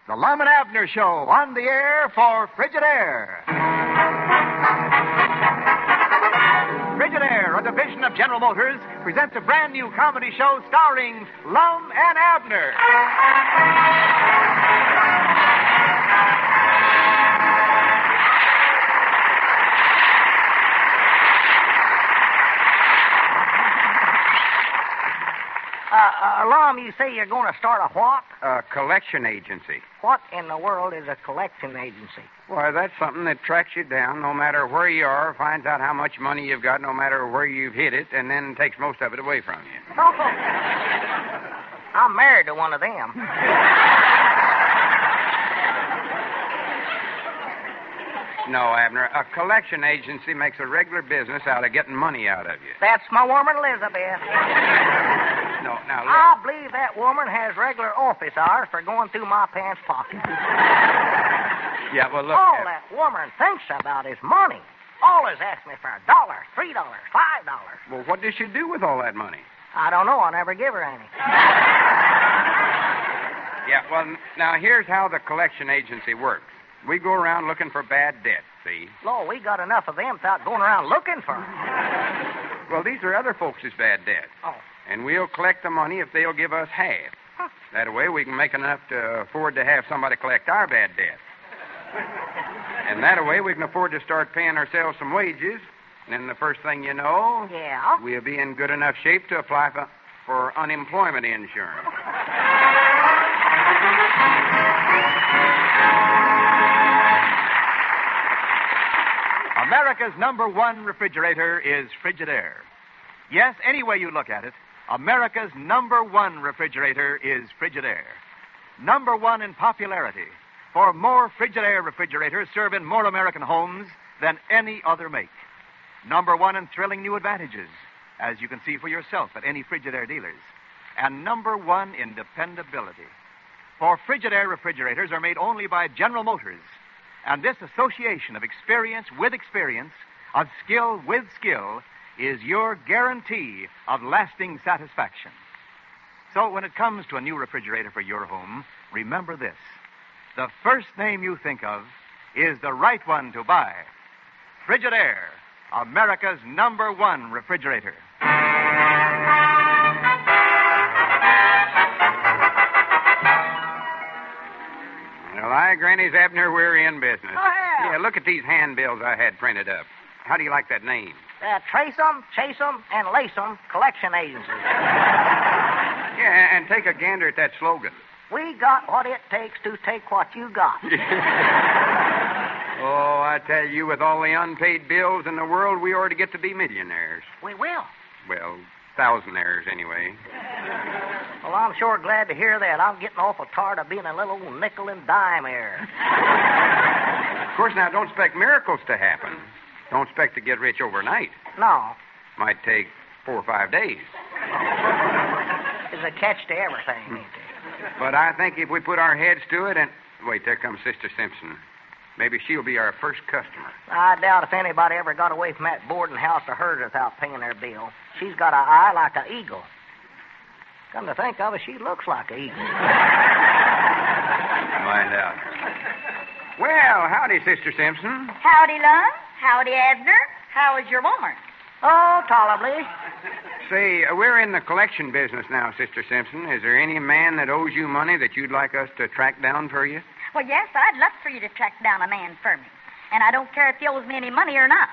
The Lum and Abner Show, on the air for Frigidaire. Frigidaire, a division of General Motors, presents a brand new comedy show starring Lum and Abner. Lum, you say you're going to start a what? A collection agency. What in the world is a collection agency? Why, that's something that tracks you down no matter where you are, finds out how much money you've got no matter where you've hid it, and then takes most of it away from you. Oh, I'm married to one of them. No, Abner, a collection agency makes a regular business out of getting money out of you. That's my woman, Elizabeth. No, now look. I believe that woman has regular office hours for going through my pants pocket. Yeah, well, look. All that woman thinks about is money. Always asks me for $1, $3, $5. Well, what does she do with all that money? I don't know. I never give her any. Yeah, well, now here's how the collection agency works. We go around looking for bad debts, see? Lord, we got enough of them without going around looking for them. Well, these are other folks' bad debts. Oh. And we'll collect the money if they'll give us half. Huh. That way we can make enough to afford to have somebody collect our bad debt. And that way we can afford to start paying ourselves some wages. And then the first thing you know, Yeah? we'll be in good enough shape to apply for unemployment insurance. America's #1 refrigerator is Frigidaire. Yes, any way you look at it, America's #1 refrigerator is Frigidaire. #1 in popularity, for more Frigidaire refrigerators serve in more American homes than any other make. #1 in thrilling new advantages, as you can see for yourself at any Frigidaire dealers. And #1 in dependability. For Frigidaire refrigerators are made only by General Motors. And this association of experience with experience, of skill with skill, is your guarantee of lasting satisfaction. So when it comes to a new refrigerator for your home, remember this. The first name you think of is the right one to buy. Frigidaire, America's #1 refrigerator. Well, aye, Granny's Abner, we're in business. Oh, yeah. Yeah, look at these handbills I had printed up. How do you like that name? Trace 'em, chase 'em, and lace 'em collection agency. Yeah, and take a gander at that slogan. We got what it takes to take what you got. Oh, I tell you, with all the unpaid bills in the world, we ought to get to be millionaires. We will. Well, thousandaires, anyway. Well, I'm sure glad to hear that. I'm getting awful tired of being a little old nickel and dime here. Of course, now, don't expect miracles to happen. Don't expect to get rich overnight. No. Might take 4 or 5 days. There's a catch to everything, ain't there? But I think if we put our heads to it and... Wait, there comes Sister Simpson. Maybe she'll be our first customer. I doubt if anybody ever got away from that boarding house of hers without paying their bill. She's got an eye like an eagle. Come to think of it, she looks like an eagle. Find out. Well, howdy, Sister Simpson. Howdy, Lum. Howdy, Abner. How is your woman? Oh, tolerably. Say, we're in the collection business now, Sister Simpson. Is there any man that owes you money that you'd like us to track down for you? Well, yes, I'd love for you to track down a man for me. And I don't care if he owes me any money or not.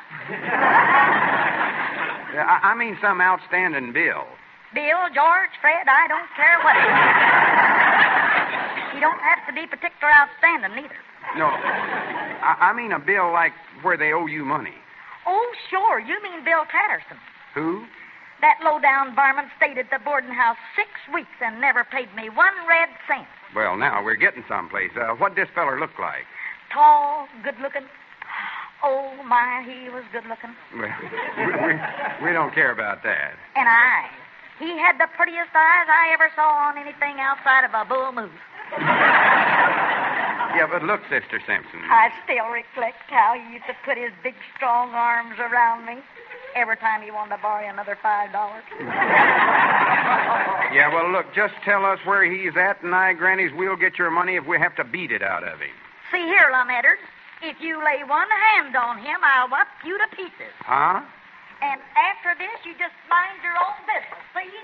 I mean some outstanding bill. Bill, George, Fred, I don't care what it is. He don't have to be particular outstanding, neither. No, I mean a bill like where they owe you money. Oh, sure. You mean Bill Patterson. Who? That low-down varmint stayed at the boarding house 6 weeks and never paid me 1 red cent. Well, now, we're getting someplace. What'd this feller look like? Tall, good-looking. Oh, my, he was good-looking. Well, we don't care about that. And eyes. He had the prettiest eyes I ever saw on anything outside of a bull moose. Yeah, but look, Sister Simpson. I still recollect how he used to put his big, strong arms around me. every time you wanted to borrow another $5. Yeah, well, look, just tell us where he's at, and I, Grannies, we'll get your money if we have to beat it out of him. See here, Lum Eddard, if you lay one hand on him, I'll whop you to pieces. Huh? And after this, you just mind your own business, see?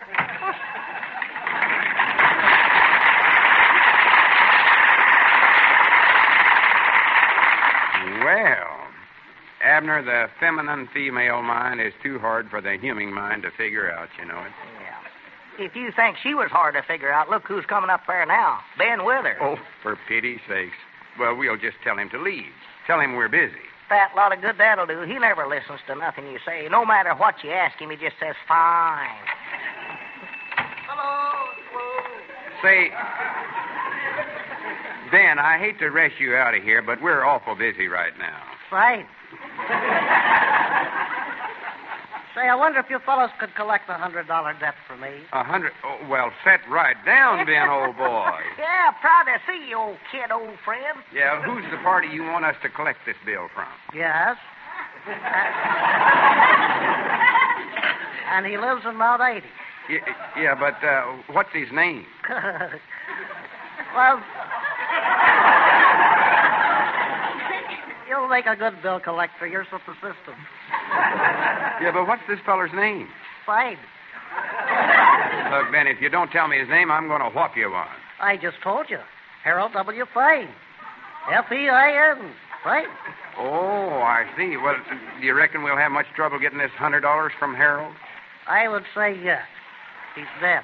Well, Abner, the feminine female mind is too hard for the human mind to figure out, you know it. Yeah. If you think she was hard to figure out, look who's coming up there now. Ben Wither. Oh, for pity's sakes. Well, we'll just tell him to leave. Tell him we're busy. Fat lot of good that'll do. He never listens to nothing you say. No matter what you ask him, he just says, fine. Hello. Say, Ben, I hate to rush you out of here, but we're awful busy right now. Right. Say, I wonder if you fellows could collect $100 debt for me. 100? Oh, well, set right down, Ben, old boy. Yeah, proud to see you, old kid, old friend. Yeah, who's the party you want us to collect this bill from? Yes. And he lives in Mount 80. Yeah, but what's his name? Well, you'll make a good bill collector. You're so persistent. Yeah, but what's this feller's name? Fine. Look, Ben, if you don't tell me his name, I'm going to whop you one. I just told you. Harold W. Fine. F-E-I-N. Fine. Oh, I see. Well, do you reckon we'll have much trouble getting this $100 from Harold? I would say yes. He's dead.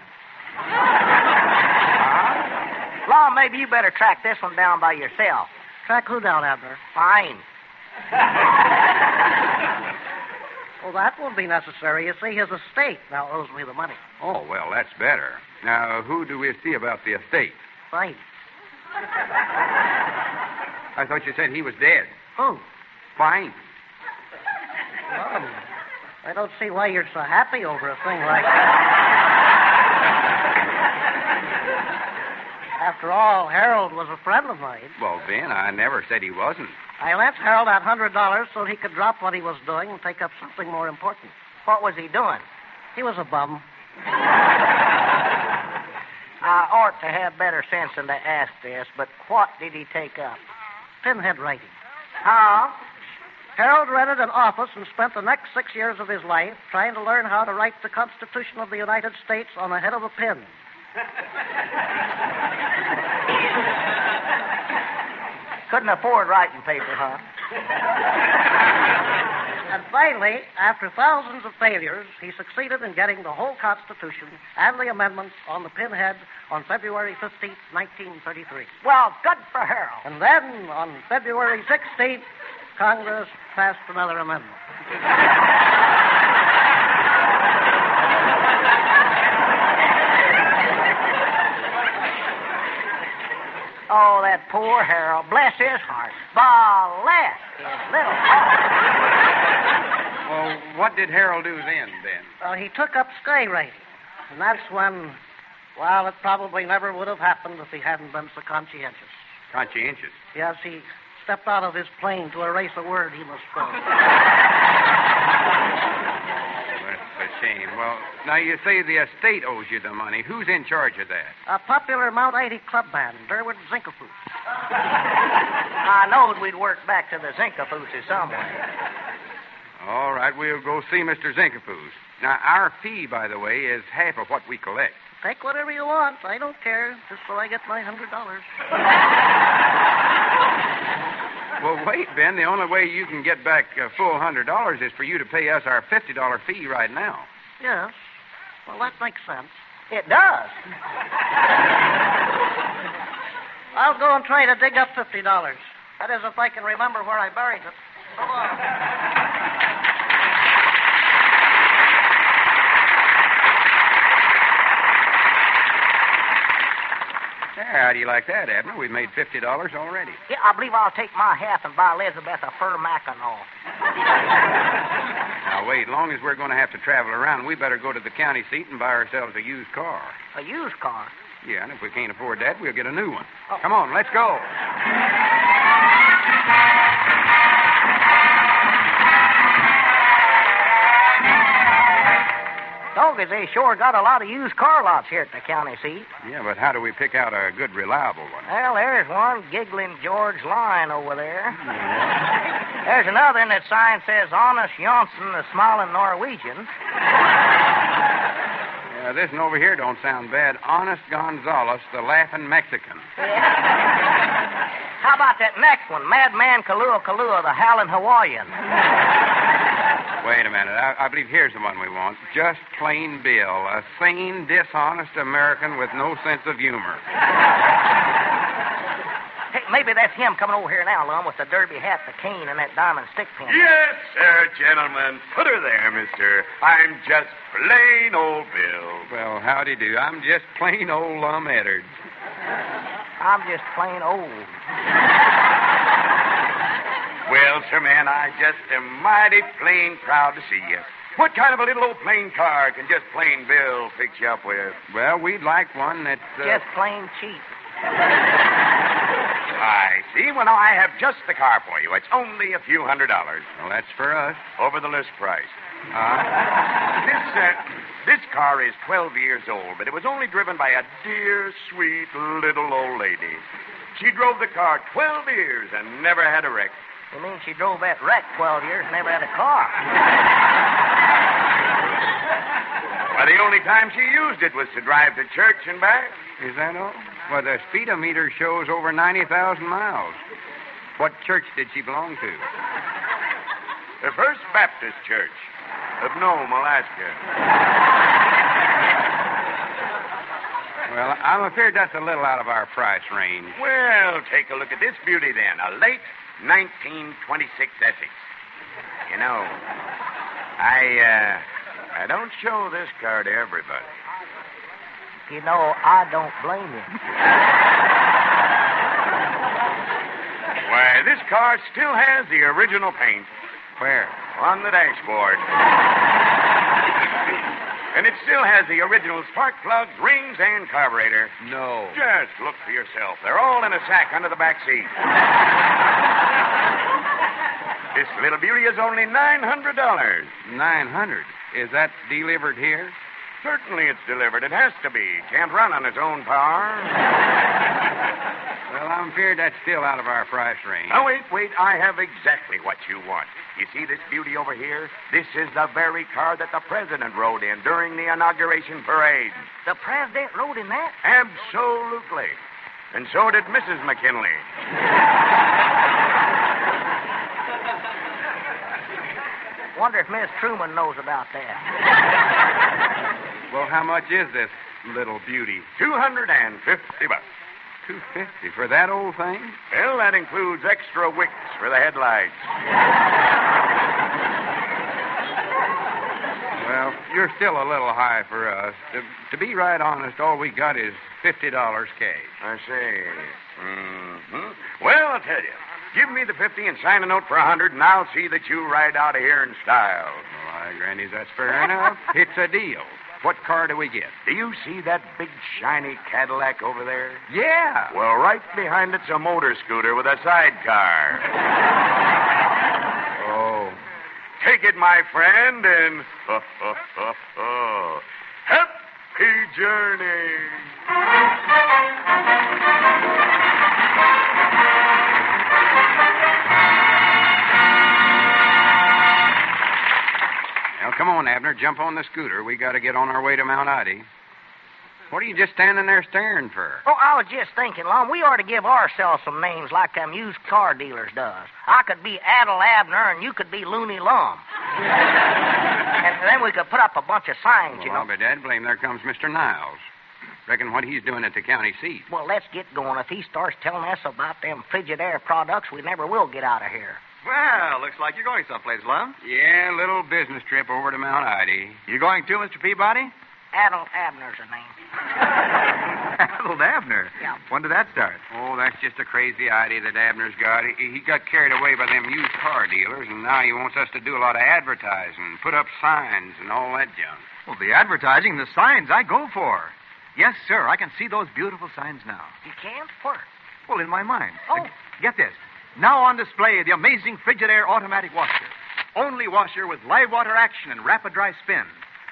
Law, maybe you better track this one down by yourself. Track who down, Abner? Fine. Well, that won't be necessary. You see, his estate now owes me the money. Oh, well, that's better. Now, who do we see about the estate? Fine. I thought you said he was dead. Who? Fine. Well, I don't see why you're so happy over a thing like that. After all, Harold was a friend of mine. Well, Ben, I never said he wasn't. I lent Harold that $100 so he could drop what he was doing and take up something more important. What was he doing? He was a bum. I ought to have better sense than to ask this, but what did he take up? Pinhead writing. Huh? Harold rented an office and spent the next 6 years of his life trying to learn how to write the Constitution of the United States on the head of a pin. Couldn't afford writing paper, huh? And finally, after thousands of failures, he succeeded in getting the whole Constitution and the amendments on the pinhead on February 15th, 1933. Well, good for Harold. And then, on February 16th, Congress passed another amendment. Oh, that poor Harold. Bless his heart. Bless his little heart. Well, what did Harold do then, Ben? Well, he took up skywriting. And that's when, well, it probably never would have happened if he hadn't been so conscientious. Conscientious? Yes, he stepped out of his plane to erase a word he misspelled. That's a shame. Well, now you say the estate owes you the money. Who's in charge of that? A popular Mount 80 club band, Durwood Zinkafoos. I knowed we'd work back to the Zinkafooses somewhere. All right, we'll go see Mr. Zinkafoos. Now, our fee, by the way, is half of what we collect. Take whatever you want. I don't care, just so I get my $100. Well, wait, Ben. The only way you can get back a full $100 is for you to pay us our $50 fee right now. Yes. Well, that makes sense. It does. I'll go and try to dig up $50. That is, if I can remember where I buried it. So long. How do you like that, Abner? We've made $50 already. Yeah, I believe I'll take my half and buy Elizabeth a fur mackinaw. Now, wait. Long as we're going to have to travel around, we better go to the county seat and buy ourselves a used car. A used car? Yeah, and if we can't afford that, we'll get a new one. Oh. Come on, let's go. Doggies, they sure got a lot of used car lots here at the county seat. Yeah, but how do we pick out a good, reliable one? Well, there's one, Giggling George Line over there. There's another, and that sign says, Honest Johnson, the Smiling Norwegian. Yeah, this one over here don't sound bad. Honest Gonzales, the Laughing Mexican. How about that next one, Madman Kalua Kalua, the Howling Hawaiian? Wait a minute. I believe here's the one we want. Just Plain Bill, a sane, dishonest American with no sense of humor. Hey, maybe that's him coming over here now, Lum, with the derby hat, the cane, and that diamond stick pin. Yes, sir, gentlemen. Put her there, mister. I'm just plain old Bill. Well, howdy do. I'm just plain old Lum Edwards. I'm just plain old. Well, sir, man, I just am mighty plain proud to see you. What kind of a little old plain car can just plain Bill fix you up with? Well, we'd like one that's... Just plain cheap. I see. Well, now, I have just the car for you. It's only a few $100s. Well, that's for us. Over the list price. This car is 12 years old, but it was only driven by a dear, sweet little old lady. She drove the car 12 years and never had a wreck. You mean she drove that wreck 12 years and never had a car? Well, the only time she used it was to drive to church and back. Is that all? Well, the speedometer shows over 90,000 miles. What church did she belong to? The First Baptist Church of Nome, Alaska. Well, I'm afraid that's a little out of our price range. Well, take a look at this beauty, then. A late 1926 Essex. You know, I don't show this car to everybody. You know, I don't blame you. Why, this car still has the original paint. Where? On the dashboard. And it still has the original spark plugs, rings, and carburetor. No. Just look for yourself. They're all in a sack under the back seat. This little beauty is only $900. 900? Is that delivered here? Certainly it's delivered. It has to be. Can't run on its own power. Well, I'm feared that's still out of our price range. Oh, wait. I have exactly what you want. You see this beauty over here? This is the very car that the president rode in during the inauguration parade. The president rode in that? Absolutely. And so did Mrs. McKinley. Wonder if Miss Truman knows about that. Well, how much is this little beauty? $250. $250 for that old thing? Well, that includes extra wicks for the headlights. Well, you're still a little high for us. To be right honest, all we got is $50 cash. I see. Mm-hmm. Well, I'll tell you. Give me the 50 and sign a note for 100, and I'll see that you ride out of here in style. Why, Granny, that's fair enough. It's a deal. What car do we get? Do you see that big, shiny Cadillac over there? Yeah. Well, right behind it's a motor scooter with a sidecar. Oh. Take it, my friend, and happy journey. Well, come on, Abner. Jump on the scooter. We got to get on our way to Mount Ida. What are you just standing there staring for? Oh, I was just thinking, Lum, we ought to give ourselves some names like them used car dealers does. I could be Adel Abner, and you could be Looney Lum. And then we could put up a bunch of signs, you know. I'll be dad blame. There comes Mr. Niles. Reckon what he's doing at the county seat. Well, let's get going. If he starts telling us about them Frigidaire products, we never will get out of here. Well, looks like you're going someplace, Lum. Yeah, a little business trip over to Mount Ida. You going too, Mr. Peabody? Adel Abner's the name. Adel Abner? Yeah. When did that start? Oh, that's just a crazy idea that Abner's got. He got carried away by them used car dealers, and now he wants us to do a lot of advertising, put up signs and all that junk. Well, the advertising, the signs, I go for. Yes, sir, I can see those beautiful signs now. You can't? Where? Well, in my mind. Oh. Get this. Now on display, the amazing Frigidaire automatic washer. Only washer with live water action and rapid dry spin.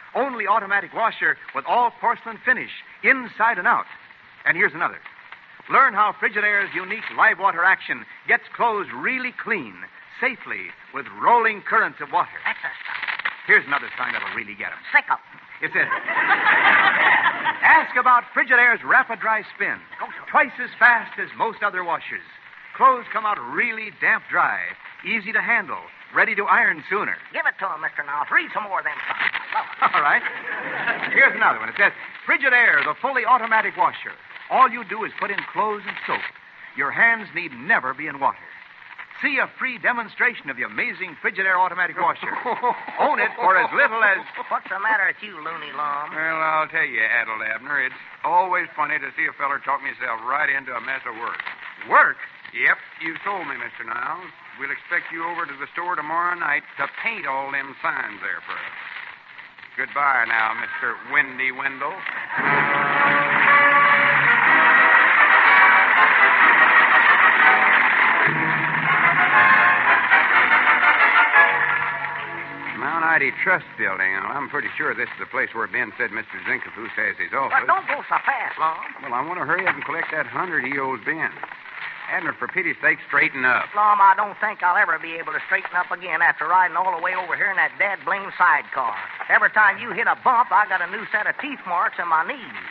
only automatic washer with all porcelain finish, inside and out. And here's another. Learn how Frigidaire's unique live water action gets clothes really clean, safely, with rolling currents of water. That's a stuff. Here's another sign that'll really get 'em. Sick 'em. It says, ask about Frigidaire's Rapid Dry Spin. Twice as fast as most other washers. Clothes come out really damp dry, easy to handle, ready to iron sooner. Give it to him, Mr. Niles. Read some more of them signs. I love 'em. All right. Here's another one. It says, Frigidaire, the fully automatic washer. All you do is put in clothes and soap. Your hands need never be in water. See a free demonstration of the amazing Frigidaire automatic washer. Own it for as little as... What's the matter with you, Looney Lum? Well, I'll tell you, Adel Abner, it's always funny to see a feller talk himself right into a mess of work. Work? Yep, you sold me, Mr. Niles. We'll expect you over to the store tomorrow night to paint all them signs there for us. Goodbye now, Mr. Windy Wendell. Mount Ida Trust Building. I'm pretty sure this is the place where Ben said Mr. Zinkafoos has his office. Well, don't go so fast, Lum. Well, I want to hurry up and collect that 100 he owes Ben. Abner, for pity's sake, straighten up. Lum, I don't think I'll ever be able to straighten up again after riding all the way over here in that dead blame sidecar. Every time you hit a bump, I got a new set of teeth marks in my knees.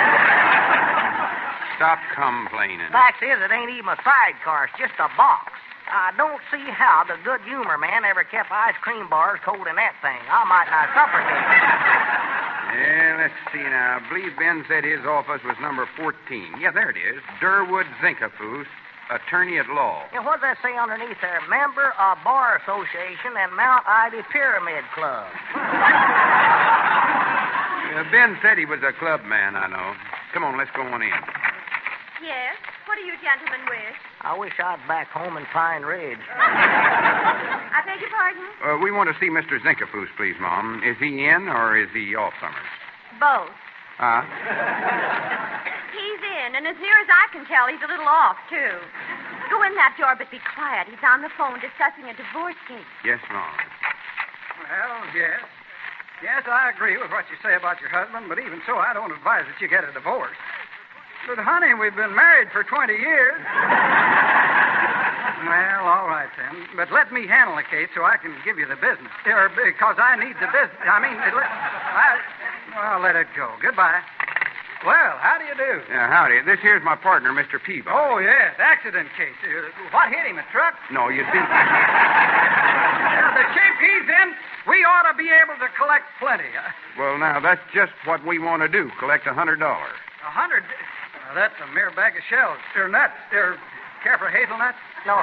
Stop complaining. Fact is, it ain't even a sidecar. It's just a box. I don't see how the good humor man ever kept ice cream bars cold in that thing. I might not suffocate. Yeah, let's see now. I believe Ben said his office was number 14. Yeah, there it is. Durwood Zinkafoos, attorney at law. Yeah, what does that say underneath there? Member of Bar Association and Mount Ida Pyramid Club. Ben said he was a club man, I know. Come on, let's go on in. Yes? What do you gentlemen wish? I wish I'd back home in Pine Ridge. I beg your pardon? We want to see Mr. Zinkafoos, please, Mom. Is he in or is he off summers? Both. Huh? He's in, and as near as I can tell, he's a little off, too. Go in that door, but be quiet. He's on the phone discussing a divorce case. Yes, Mom. Well, yes. Yes, I agree with what you say about your husband, but even so, I don't advise that you get a divorce. But, honey, we've been married for 20 years. Well, all right, then. But let me handle the case so I can give you the business. Because I need the business. I mean, well, let it go. Goodbye. Well, how do you do? Yeah, howdy. This here's my partner, Mr. Peabody. Oh, yes, accident case. What hit him, a truck? No, you see... The shape he's in, we ought to be able to collect plenty. Well, now, that's just what we want to do, collect $100. 100? That's a mere bag of shells. They're nuts. They're care for hazelnuts? No.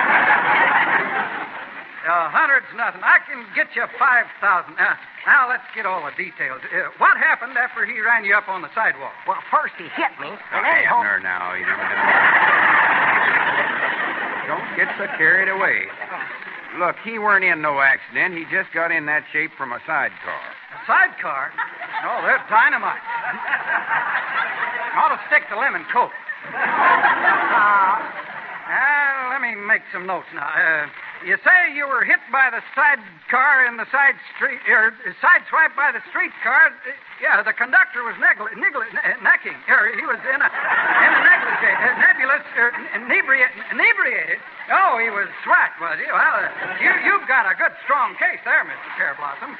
100's nothing. I can get you 5,000. Now let's get all the details. What happened after he ran you up on the sidewalk? Well, first he hit me, and then... Abner, now, you never done. Don't get so carried away. Look, he weren't in no accident. He just got in that shape from a sidecar. A sidecar? Oh, they're dynamite. Ought to stick to lemon coke. Let me make some notes now. You say you were hit by the sidecar in the side street, or sideswiped by the streetcar. Yeah, the conductor was necking. He was in a negligee, nebulous, inebriated. Oh, he was swiped, was he? Well, you've got a good, strong case there, Mr. Pear Blossom.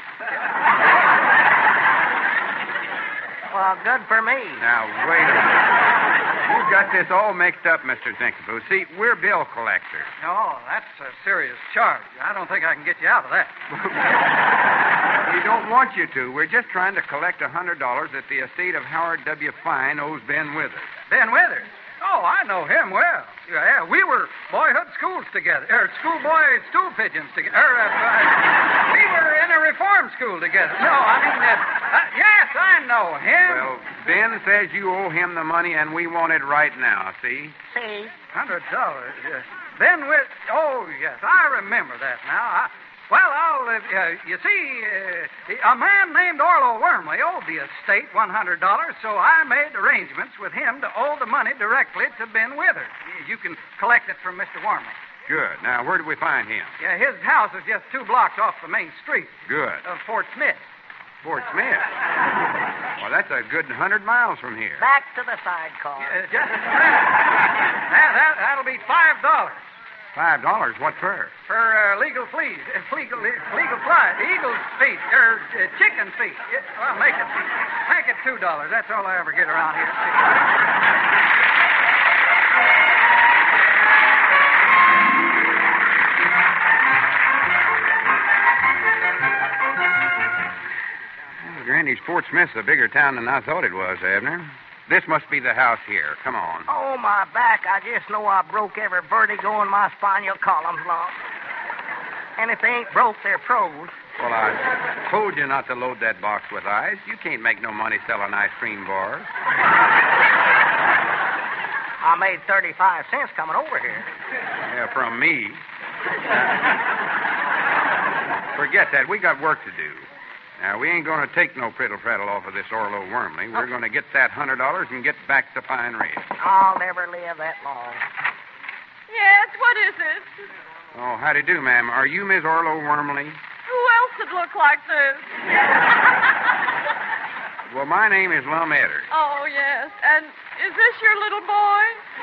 Well, good for me. Now, wait a minute. You've got this all mixed up, Mr. Zinkafoos. See, we're bill collectors. Oh, that's a serious charge. I don't think I can get you out of that. We don't want you to. We're just trying to collect $100 that the estate of Howard W. Fine owes Ben Withers. Ben Withers? Oh, I know him well. Yeah, we were boyhood schools together. Schoolboy stool pigeons together. We were in a reform school together. No, I mean, yes, I know him. Well, Ben says you owe him the money, and we want it right now, see? See? $100. Ben Withers. Oh, yes, I remember that now. You see, a man named Orlo Wormley owed the estate $100, so I made arrangements with him to owe the money directly to Ben Withers. You can collect it from Mr. Wormley. Good. Now, where did we find him? Yeah, his house is just 2 blocks off the main street. Good. Of Fort Smith. Fort Smith. Well, that's a good 100 miles from here. Back to the sidecar. Just a minute. That'll be $5. $5? What for? For legal fleas. Legal flies. Eagle's feet. Chicken feet. Well, make it $2. That's all I ever get around here. Granny's Fort Smith's a bigger town than I thought it was, Abner. This must be the house here. Come on. Oh, my back. I just know I broke every vertigo in my spinal columns long. And if they ain't broke, they're froze. Well, I told you not to load that box with ice. You can't make no money selling ice cream bars. I made 35 cents coming over here. Yeah, from me. Forget that. We got work to do. Now, we ain't going to take no priddle-praddle off of this Orlo Wormley. We're going to get that $100 and get back to Pine Ridge. I'll never live that long. Yes, what is it? Oh, howdy do, ma'am. Are you Miss Orlo Wormley? Who else would look like this? Well, my name is Lum Eddard. Oh, yes. And is this your little boy?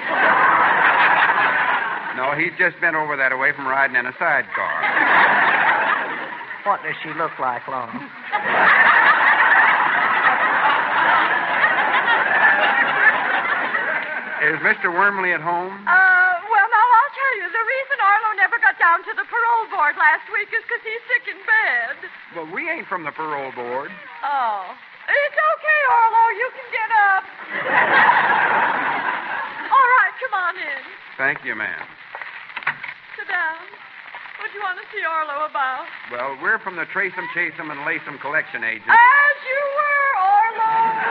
No, he's just been over that away from riding in a sidecar. What does she look like, Lum? Is Mr. Wormley at home? Well, now, I'll tell you. The reason Arlo never got down to the parole board last week is because he's sick in bed. Well, we ain't from the parole board. Oh. It's okay, Arlo. You can get up. All right, come on in. Thank you, ma'am. Sit down. What do you want to see Arlo about? Well, we're from the Trace'em, Chase'em, and Lace'em collection agents. As you were, Arlo.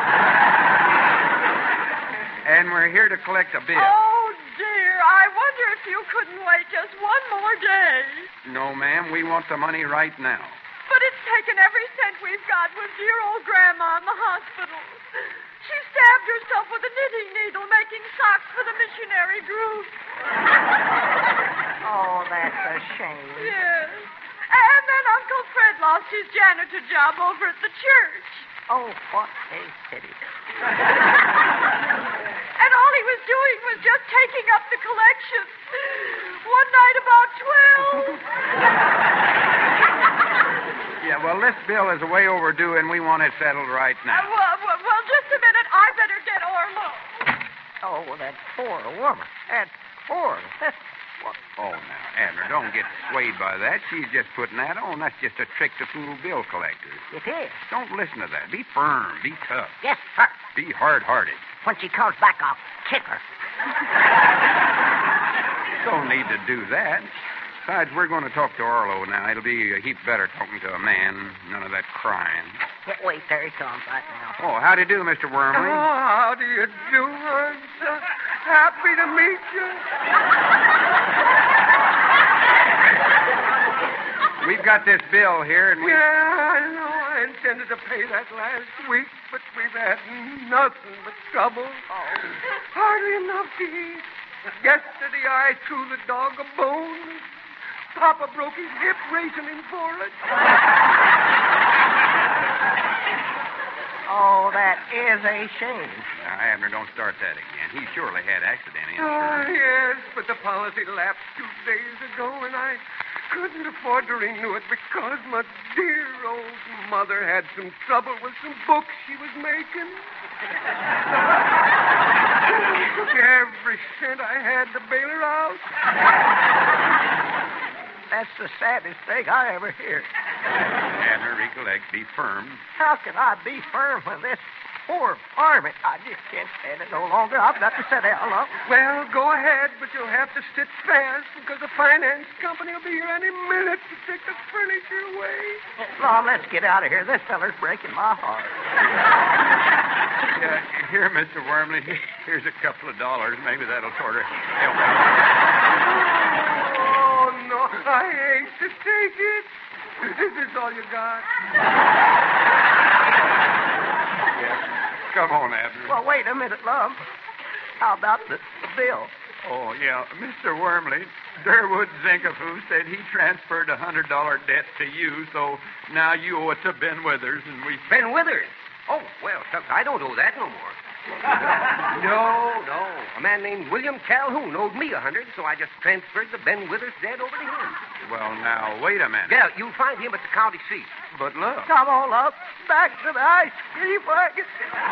And we're here to collect a bill. Oh, dear. I wonder if you couldn't wait just one more day. No, ma'am. We want the money right now. But it's taken every cent we've got with dear old Grandma in the hospital. She stabbed herself with a knitting needle making socks for the missionary group. Oh, that's a shame. Yes. And then Uncle Fred lost his janitor job over at the church. Oh, what a pity. And all he was doing was just taking up the collection. One night about 12. Yeah, well, this bill is way overdue, and we want it settled right now. Well, just a minute. I better get Orlo. Oh, that poor woman. That poor. What? Oh, now, Abner, don't get swayed by that. She's just putting that on. That's just a trick to fool bill collectors. It is. Don't listen to that. Be firm. Be tough. Yes, sir. Be hard-hearted. When she comes back, I'll kick her. Don't need to do that. Besides, we're going to talk to Orlo now. It'll be a heap better talking to a man. None of that crying. Wait, there he comes right now. Oh, how do you do, Mr. Wormley? Oh, how do you do? I'm so happy to meet you. We've got this bill here, and we... Yeah, I know. I intended to pay that last week, but we've had nothing but trouble. Oh. Hardly enough to eat. Yesterday I threw the dog a bone. Papa broke his hip racing him for it. Oh, that is a shame. Now, Abner, don't start that again. He surely had accident Oh, insurance. yes, but the policy lapsed 2 days ago, and I couldn't afford to renew it because my dear old mother had some trouble with some books she was making. Took every cent I had to bail her out. That's the saddest thing I ever hear. Abner, recollect, be firm. How can I be firm when this poor varmint? I just can't stand it no longer. I've got to sit down. Well, go ahead, but you'll have to sit fast because the finance company will be here any minute to take the furniture away. Mom, let's get out of here. This feller's breaking my heart. Yeah, here, Mr. Wormley, here's a couple of dollars. Maybe that'll sort of help out. Oh, no, I hate to take it. Is this all you got? Yeah. Come on, Abner. Well, wait a minute, love. How about the bill? Oh, yeah. Mr. Wormley, Durwood Zinkafoo said he transferred a $100 debt to you, so now you owe it to Ben Withers, and we... Ben Withers? Oh, well, shucks, I don't owe that no more. No. A man named William Calhoun owed me $100, so I just transferred the Ben Withers debt over to him. Well, now, wait a minute. Yeah, you'll find him at the county seat. But look. Come on up, back to the ice cream wagon.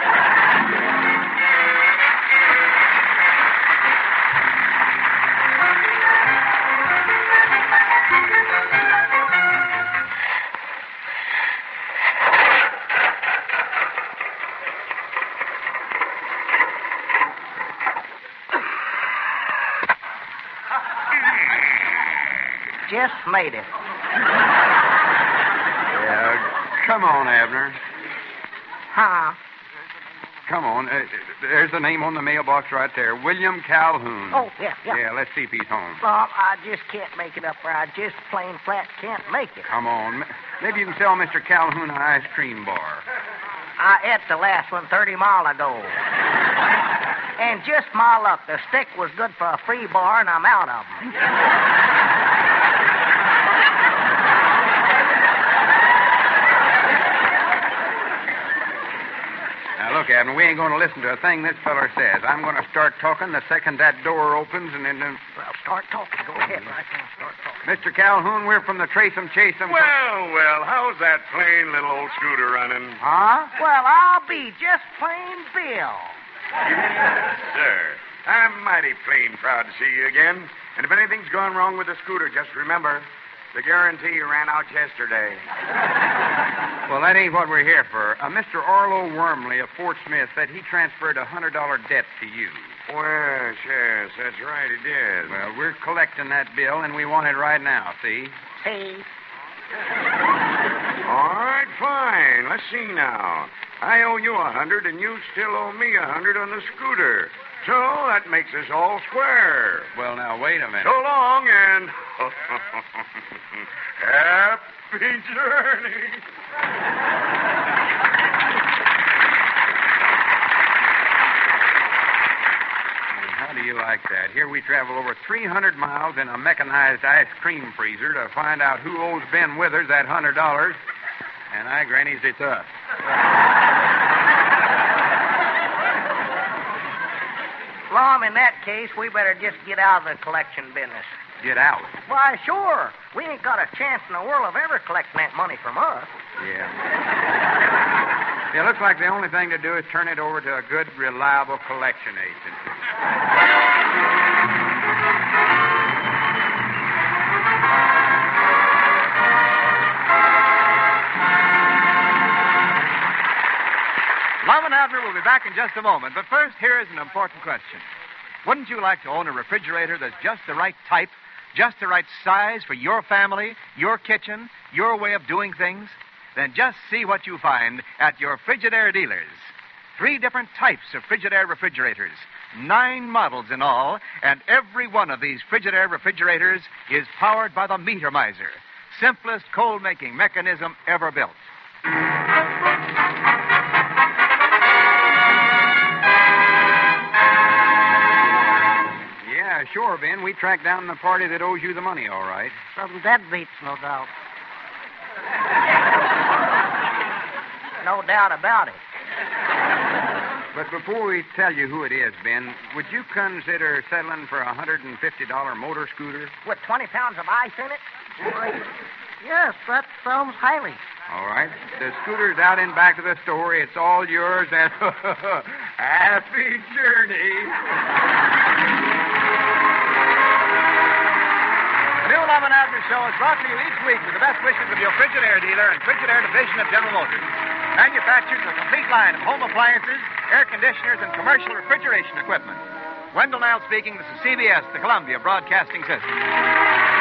Just made it. Yeah, come on, Abner. Huh? Come on. There's the name on the mailbox right there. William Calhoun. Oh, yeah. Yeah, let's see if he's home. Well, I just can't make it up there. I just plain flat can't make it. Come on. Maybe you can sell Mr. Calhoun an ice cream bar. I ate the last one 30 miles ago. And just my luck, the stick was good for a free bar, and I'm out of them. Now, look, Abner, we ain't going to listen to a thing this feller says. I'm going to start talking the second that door opens, and then... Well, start talking. Go ahead right now. Start talking. Mr. Calhoun, we're from the Trace'em Chase'em... Well, how's that plain little old scooter running? Huh? Well, I'll be just plain Bill. Yes, sir. I'm mighty plain proud to see you again. And if anything's gone wrong with the scooter, just remember, the guarantee ran out yesterday. Well, that ain't what we're here for. Mr. Arlo Wormley of Fort Smith said he transferred a $100 debt to you. Well, yes, that's right, he did. Well, we're collecting that bill, and we want it right now, see? See? All right, fine. Let's see now. I owe you $100, and you still owe me $100 on the scooter. So that makes us all square. Well, now, wait a minute. So long, and happy journey. How do you like that? Here we travel over 300 miles in a mechanized ice cream freezer to find out who owes Ben Withers that $100, and I grannies it's us. Lom, in that case, we better just get out of the collection business. Get out. Why, sure. We ain't got a chance in the world of ever collecting that money from us. Yeah. Yeah, looks like the only thing to do is turn it over to a good, reliable collection agency. Lum and Abner will be back in just a moment, but first, here is an important question. Wouldn't you like to own a refrigerator that's just the right type, just the right size for your family, your kitchen, your way of doing things? Then just see what you find at your Frigidaire dealers. 3 different types of Frigidaire refrigerators, 9 models in all, and every one of these Frigidaire refrigerators is powered by the Meter Miser, simplest cold-making mechanism ever built. Yeah, sure, Ben. We tracked down the party that owes you the money, all right. Some deadbeats, no doubt. No doubt about it. But before we tell you who it is, Ben, would you consider settling for a $150 motor scooter? With 20 pounds of ice in it? Yes, that sounds highly. All right. The scooter's out in back of the store. It's all yours, and happy journey. The new Lum and Abner Show is brought to you each week with the best wishes of your Frigidaire dealer and Frigidaire division of General Motors. Manufactures a complete line of home appliances, air conditioners, and commercial refrigeration equipment. Wendell Nile speaking. This is CBS, the Columbia Broadcasting System.